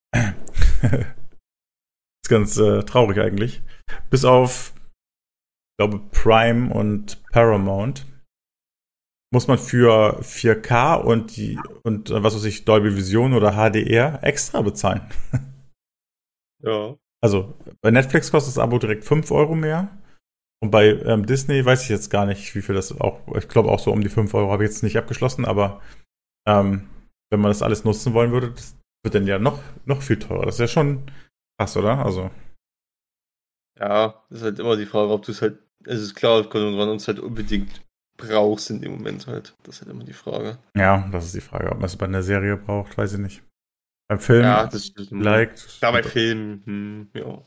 ist ganz traurig eigentlich. Bis auf, ich glaube, Prime und Paramount muss man für 4K und was weiß ich, Dolby Vision oder HDR extra bezahlen.
Ja.
Also bei Netflix kostet das Abo direkt 5 Euro mehr. Und bei Disney weiß ich jetzt gar nicht, wie viel das auch, ich glaube auch so um die 5 Euro, habe ich jetzt nicht abgeschlossen, aber wenn man das alles nutzen wollen würde, das wird dann ja noch viel teurer. Das ist ja schon krass, oder? Also.
Ja, das ist halt immer die Frage, ob du es halt, es ist klar, ob man uns halt unbedingt brauchst in dem Moment halt. Das ist halt immer die Frage.
Ja, das ist die Frage. Ob man es bei einer Serie braucht, weiß ich nicht. Beim Film,
das
liked.
Da bei Filmen, ja.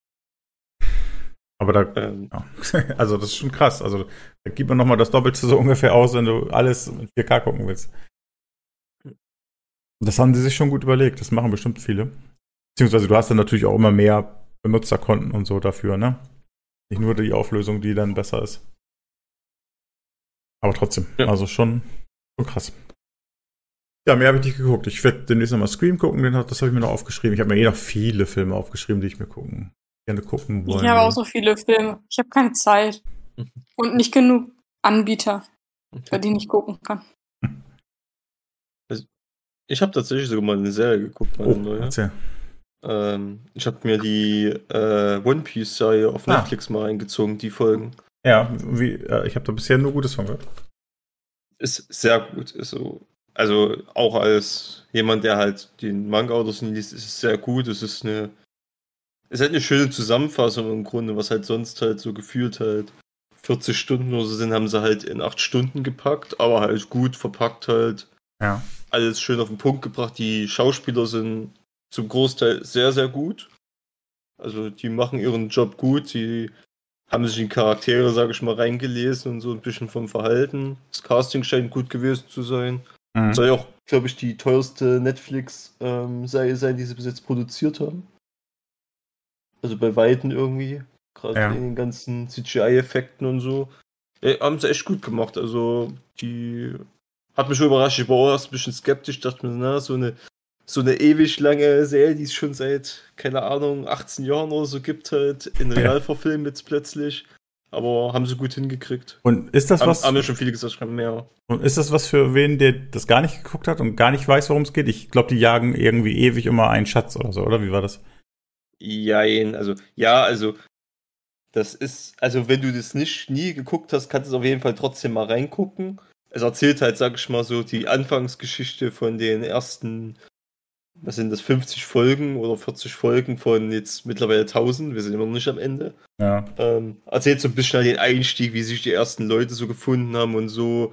Aber da, ja. Also das ist schon krass. Also da gibt man nochmal das Doppelte so ungefähr aus, wenn du alles in 4K gucken willst. Das haben die sich schon gut überlegt. Das machen bestimmt viele. Beziehungsweise du hast dann natürlich auch immer mehr Benutzerkonten und so dafür, ne? Nicht nur die Auflösung, die dann besser ist. Aber trotzdem, also schon krass. Ja, mehr habe ich nicht geguckt. Ich werde demnächst nochmal Scream gucken, das habe ich mir noch aufgeschrieben. Ich habe mir noch viele Filme aufgeschrieben, die ich mir gerne gucken wollen.
Ich habe auch so viele Filme. Ich habe keine Zeit. Und nicht genug Anbieter, bei denen ich gucken kann.
Also, ich habe tatsächlich sogar mal eine Serie geguckt.
Erzähl.
Ich habe mir die One Piece Serie auf Netflix mal reingezogen, die Folgen.
Ja, ich habe da bisher nur Gutes von gehört.
Ist sehr gut. Ist so, also auch als jemand, der halt den Manga oder so liest, ist es sehr gut. Es ist halt eine schöne Zusammenfassung im Grunde, was halt sonst halt so gefühlt halt 40 Stunden oder so sind, haben sie halt in 8 Stunden gepackt, aber halt gut verpackt halt.
Ja.
Alles schön auf den Punkt gebracht. Die Schauspieler sind zum Großteil sehr, sehr gut. Also die machen ihren Job gut, die haben sich in Charaktere, sage ich mal, reingelesen und so ein bisschen vom Verhalten. Das Casting scheint gut gewesen zu sein. Soll ja auch, glaube ich, die teuerste Netflix-Serie sein, die sie bis jetzt produziert haben. Also bei Weitem irgendwie. Gerade in den ganzen CGI-Effekten und so. Haben sie echt gut gemacht. Also die hat mich schon überrascht. Ich war auch erst ein bisschen skeptisch. Dachte mir, so eine ewig lange Serie, die es schon seit, keine Ahnung, 18 Jahren oder so gibt, halt in Realverfilm jetzt plötzlich. Aber haben sie gut hingekriegt.
Und ist das was?
Haben ja schon viele gesagt, mehr.
Und ist das was für wen, der das gar nicht geguckt hat und gar nicht weiß, worum es geht? Ich glaube, die jagen irgendwie ewig immer einen Schatz oder so, oder? Wie war das?
Also das ist, also wenn du das nie geguckt hast, kannst du es auf jeden Fall trotzdem mal reingucken. Es erzählt halt, sag ich mal so, die Anfangsgeschichte von den ersten, was sind das, 50 Folgen oder 40 Folgen von jetzt mittlerweile 1000, wir sind immer noch nicht am Ende.
Ja.
Erzählt so ein bisschen halt den Einstieg, wie sich die ersten Leute so gefunden haben und so.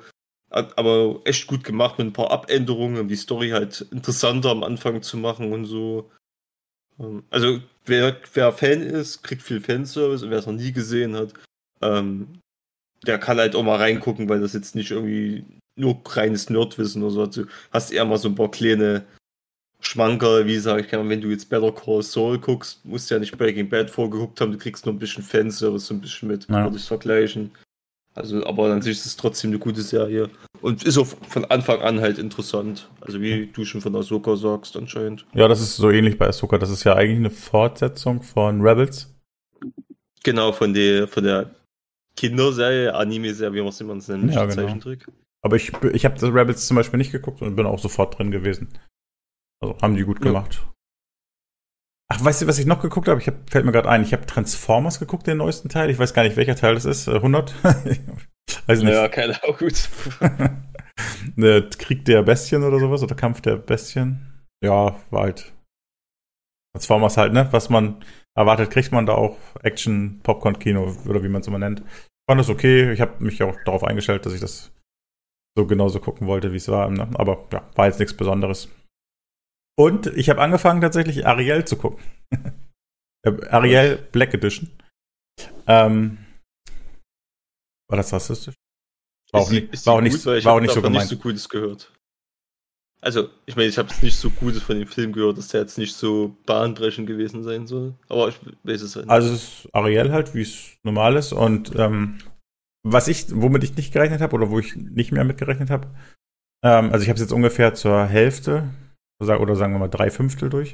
Aber echt gut gemacht mit ein paar Abänderungen, um die Story halt interessanter am Anfang zu machen und so. Also, wer Fan ist, kriegt viel Fanservice, und wer es noch nie gesehen hat, der kann halt auch mal reingucken, weil das jetzt nicht irgendwie nur reines Nerdwissen oder so hat. Du hast eher mal so ein paar kleine Schmankerl, wie sage ich, wenn du jetzt Better Call Saul guckst, musst du ja nicht Breaking Bad vorgeguckt haben, du kriegst nur ein bisschen Fanservice, so ein bisschen mit, würde ich vergleichen. Also, aber an sich ist es trotzdem eine gute Serie. Und ist auch von Anfang an halt interessant. Also wie du schon von Ahsoka sagst anscheinend.
Ja, das ist so ähnlich bei Ahsoka. Das ist ja eigentlich eine Fortsetzung von Rebels.
Genau, von der Kinderserie, Anime-Serie, wie man es nennt,
ja, genau.
Zeichentrick.
Aber ich habe das Rebels zum Beispiel nicht geguckt und bin auch sofort drin gewesen. Also haben die gut gemacht. Ach, weißt du, was ich noch geguckt habe? Fällt mir gerade ein, ich habe Transformers geguckt, den neuesten Teil. Ich weiß gar nicht, welcher Teil das ist. 100? Weiß nicht.
Ja, keine Ahnung, gut.
Der Krieg der Bestien oder sowas, oder Kampf der Bestien. Ja, war halt Transformers halt, ne? Was man erwartet, kriegt man da auch. Action, Popcorn-Kino, oder wie man es immer nennt. Ich fand das okay. Ich habe mich auch darauf eingestellt, dass ich das so genauso gucken wollte, wie es war. Ne? Aber ja, war jetzt nichts Besonderes. Und ich habe angefangen, tatsächlich Ariel zu gucken. Ariel Black Edition. War das rassistisch? War auch nicht so gemeint.
Nicht so Gutes gehört. Also, ich meine, ich habe nicht so Gutes von dem Film gehört, dass der jetzt nicht so bahnbrechend gewesen sein soll. Aber ich weiß es halt nicht.
Also, es ist Ariel halt, wie es normal ist. Und womit ich nicht gerechnet habe, oder wo ich nicht mehr mitgerechnet habe, also ich habe es jetzt ungefähr zur Hälfte, oder sagen wir mal 3/5 durch,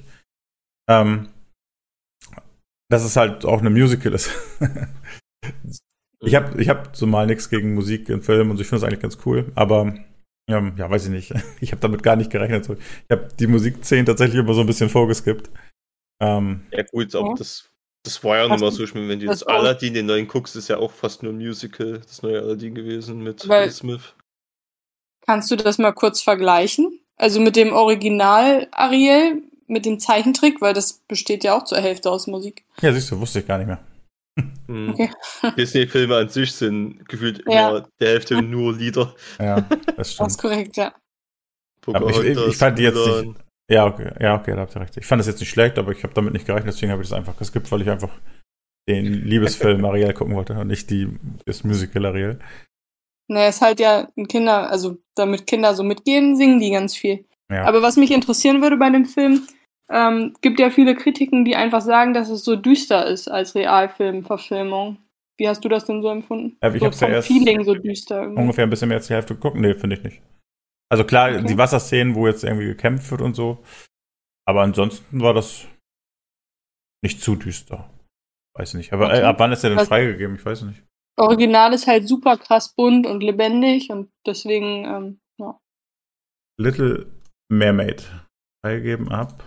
dass es halt auch eine Musical ist. Ich hab so mal nichts gegen Musik in Filmen und so, ich finde es eigentlich ganz cool, aber ja, weiß ich nicht. Ich habe damit gar nicht gerechnet. So. Ich habe die Musikszenen tatsächlich immer so ein bisschen vorgeskippt.
Ja gut, aber das war ja nochmal so, wenn du jetzt Aladdin, den neuen guckst, ist ja auch fast nur ein Musical, das neue Aladdin gewesen mit Will Smith.
Kannst du das mal kurz vergleichen? Also mit dem Original Ariel, mit dem Zeichentrick, weil das besteht ja auch zur Hälfte aus Musik.
Ja, siehst du, wusste ich gar nicht mehr.
Okay.
Disney-Filme an sich sind gefühlt immer der Hälfte nur Lieder.
Ja, das stimmt.
Das ist korrekt, ja.
Aber ich fand die jetzt nicht. Ja, okay, da habt ihr recht. Ich fand das jetzt nicht schlecht, aber ich habe damit nicht gerechnet, deswegen habe ich das einfach geskippt, weil ich einfach den Liebesfilm Ariel gucken wollte und nicht das Musical Ariel.
Naja, ist halt ja also damit Kinder so mitgehen, singen die ganz viel.
Ja.
Aber was mich interessieren würde bei dem Film, gibt ja viele Kritiken, die einfach sagen, dass es so düster ist als Realfilmverfilmung. Wie hast du das denn so empfunden?
Ich hab's ja erst
Feeling so düster irgendwie.
Ungefähr ein bisschen mehr als die Hälfte geguckt. Nee, finde ich nicht. Also klar, die Wasserszenen, wo jetzt irgendwie gekämpft wird und so. Aber ansonsten war das nicht zu düster. Weiß nicht. Aber ab wann ist der denn freigegeben? Ich weiß nicht.
Original ist halt super krass bunt und lebendig und deswegen, ja.
Little Mermaid. Freigegeben ab.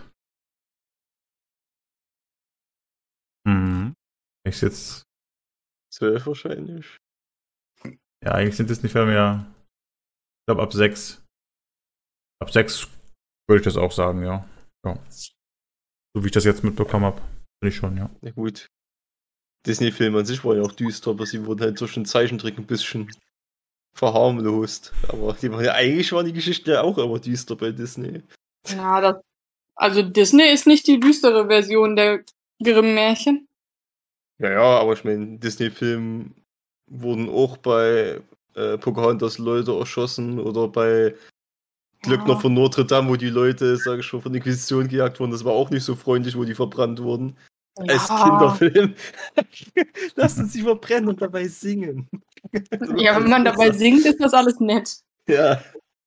Ich jetzt
12 wahrscheinlich.
Ja, eigentlich sind es nicht mehr. Ich glaube ab 6. Ab 6 würde ich das auch sagen, ja. So wie ich das jetzt mitbekommen habe, bin ich schon, ja.
Na gut. Disney-Filme an sich waren ja auch düster, aber sie wurden halt durch den Zeichentrick ein bisschen verharmlost. Aber eigentlich waren die Geschichten ja auch immer düster bei Disney.
Ja, also Disney ist nicht die düstere Version der Grimm-Märchen.
Ja, aber ich meine, Disney-Filmen wurden auch bei Pocahontas Leute erschossen oder bei Glöckner von Notre Dame, wo die Leute, sag ich mal, von der Inquisition gejagt wurden. Das war auch nicht so freundlich, wo die verbrannt wurden. Ja. Als Kinderfilm. Lassen sie verbrennen und dabei singen.
Ja, wenn man dabei singt, ist das alles nett.
Ja.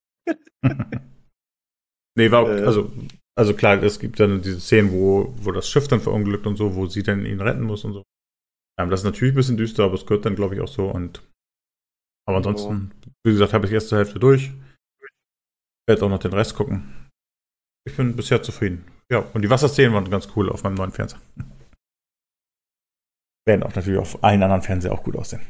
Nee, also klar, es gibt dann diese Szenen, wo das Schiff dann verunglückt und so, wo sie dann ihn retten muss und so. Das ist natürlich ein bisschen düster, aber es gehört dann, glaube ich, auch so. Aber ansonsten, wie gesagt, habe ich erst zur Hälfte durch. Ich werde auch noch den Rest gucken. Ich bin bisher zufrieden. Ja, und die Wasserszenen waren ganz cool auf meinem neuen Fernseher. Werden auch natürlich auf allen anderen Fernseher auch gut aussehen.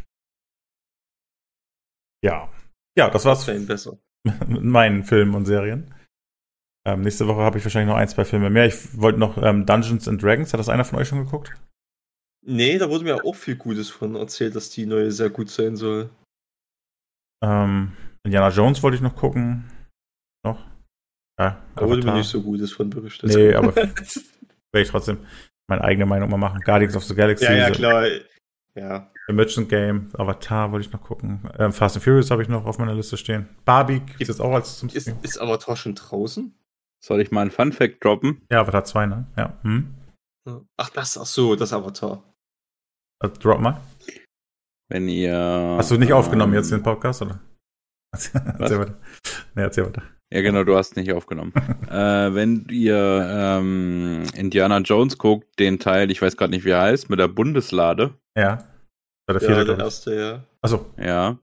Ja, das war's mit meinen Filmen und Serien. Nächste Woche habe ich wahrscheinlich noch 1-2 Filme mehr. Ich wollte noch Dungeons and Dragons. Hat das einer von euch schon geguckt?
Nee, da wurde mir auch viel Gutes von erzählt, dass die neue sehr gut sein soll.
Indiana Jones wollte ich noch gucken. Noch. Ja,
aber wurde mir nicht so gut, ist von berichtet.
Nee, aber werde ich trotzdem meine eigene Meinung mal machen. Guardians of the Galaxy.
Ja, klar. Ja.
The Merchant Game, Avatar wollte ich noch gucken. Fast and Furious habe ich noch auf meiner Liste stehen. Barbie gibt es jetzt auch als zum
Stream. Ist Avatar schon draußen?
Soll ich mal einen Fun-Fact droppen?
Ja, Avatar 2, ne? Ja.
Ach so, das Avatar.
Also, drop mal.
Wenn ihr...
Hast du nicht aufgenommen jetzt den Podcast, oder? Erzähl weiter. Nee, erzähl weiter.
Ja, genau, du hast nicht aufgenommen. Wenn ihr Indiana Jones guckt, den Teil, ich weiß gerade nicht, wie er heißt, mit der Bundeslade.
Ja.
Der erste, ja.
Achso.
Ja.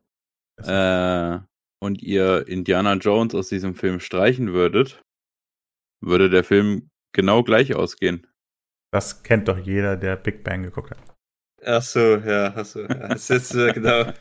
Und ihr Indiana Jones aus diesem Film streichen würdet, würde der Film genau gleich ausgehen.
Das kennt doch jeder, der Big Bang geguckt hat.
Achso, ja. Das ist genau.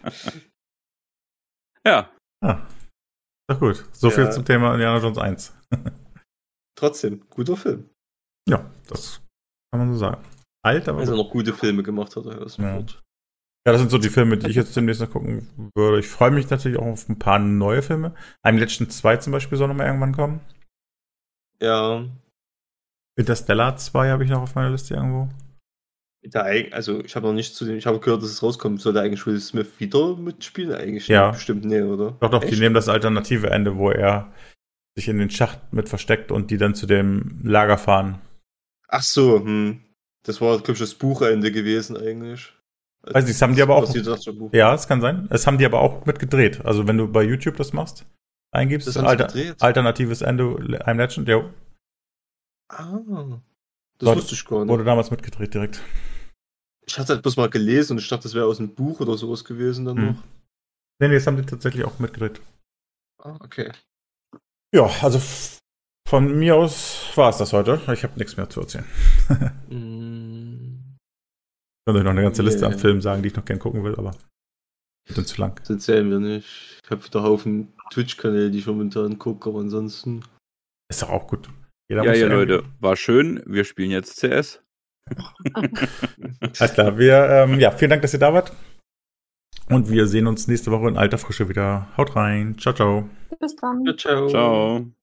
Ja.
Doch gut. So viel zum Thema Indiana Jones 1.
Trotzdem, guter Film.
Ja, das kann man so sagen. Alt, aber.
Also noch gute Filme gemacht hat, er
Ja, das sind so die Filme, die ich jetzt demnächst noch gucken würde. Ich freue mich natürlich auch auf ein paar neue Filme. Ein Legend 2 zum Beispiel soll noch mal irgendwann kommen.
Ja.
Interstellar 2 habe ich noch auf meiner Liste irgendwo.
Also ich habe noch nicht ich habe gehört, dass es rauskommt. Soll der eigentlich Will Smith wieder mitspielen? Eigentlich bestimmt nicht, oder?
Doch, die nehmen das alternative Ende, wo er sich in den Schacht mit versteckt und die dann zu dem Lager fahren.
Ach so, das war, glaube ich, das Buchende gewesen eigentlich.
Weiß nicht, das haben die aber auch. Ja, es kann sein. Das haben die aber auch mitgedreht. Also wenn du bei YouTube das machst, eingibst,
das
alternatives Ende, I'm Legend, ja.
Das wusste ich gar nicht.
Wurde damals mitgedreht direkt.
Ich hatte halt bloß mal gelesen und ich dachte, das wäre aus einem Buch oder sowas gewesen dann noch.
Nee, das haben die tatsächlich auch mitgedreht.
Okay.
Ja, also von mir aus war es das heute. Ich habe nichts mehr zu erzählen. Ich könnte euch noch eine ganze Liste an Filmen sagen, die ich noch gern gucken will, aber wird dann zu lang.
Das erzählen wir nicht. Ich habe wieder Haufen Twitch-Kanäle, die ich momentan gucke, aber ansonsten...
Ist doch auch gut.
Ja, Leute, war schön. Wir spielen jetzt CS.
Alles klar, vielen Dank, dass ihr da wart. Und wir sehen uns nächste Woche in alter Frische wieder. Haut rein. Ciao, ciao.
Bis dann.
Ciao.
Ciao.